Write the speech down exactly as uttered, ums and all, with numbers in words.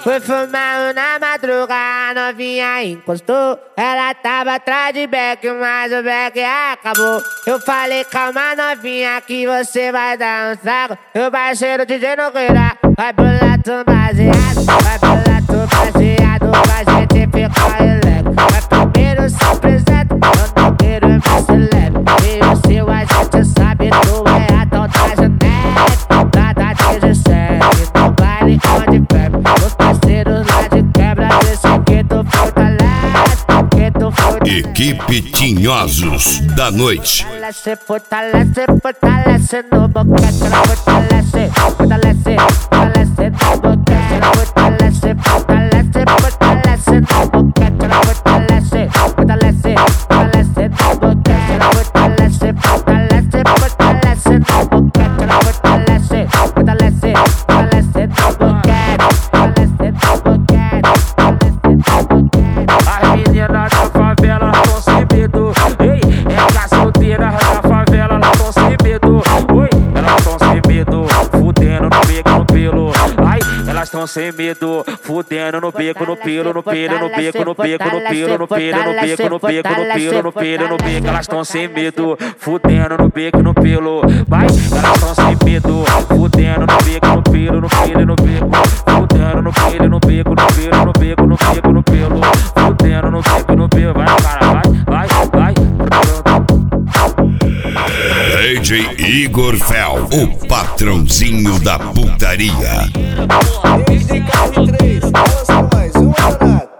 Fui fumar na madruga, a novinha encostou. Ela tava atrás de beck, mas o beck acabou. Eu falei, calma novinha, que você vai dar um saco. E o parceiro D J Nogueira vai pular tu baseado, vai pular tu baseado, pra gente ficar releve. Vai primeiro se apresenta, eu não quero mais se leve. E o seu a gente sabe, tu é a tal da Janete, lá da dezessete, no baile onde bebe. Os parceiros lá de quebra, desse que tu fortalece, que tu fortalece. Equipe Tinhosos da Noite. Fortalece, fortalece, fortalece no boquete, ela fortalece, fortalece, fortalece no boquete, ela fortalece, fortalece, fortalece no boquete, ela fortalece, fortalece, fortalece no boquete, ela fortalece, fortalece, fortalece no boquete, ela fortalece, fortalece, fortalece no boquete, fortalece no boquete, fortalece no boquete. As meninas da favela tão sem medo, ei, elas solteiras da favela, elas tão sem medo, oi, elas tão sem medo, fudendo no beco, no pelo, ai, elas tão sem medo, fudendo no beco, no pelo, no pelo, no beco, no beco, no pelo, no pelo, no beco, no beco, no pelo, no pelo, no beco, elas tão sem medo, fudendo no beco, no pelo, vai, elas tão sem medo, fudendo no beco, no pelo, no pelo, no beco, fudendo no pelo, no beco, no pelo, no beco, no beco, no pelo, fudendo no beco, no pelo, vai, cara, vai, vai, vai. D J Igor Fel, o patrãozinho da putaria. Desde Carne três, balança mais, uma danada.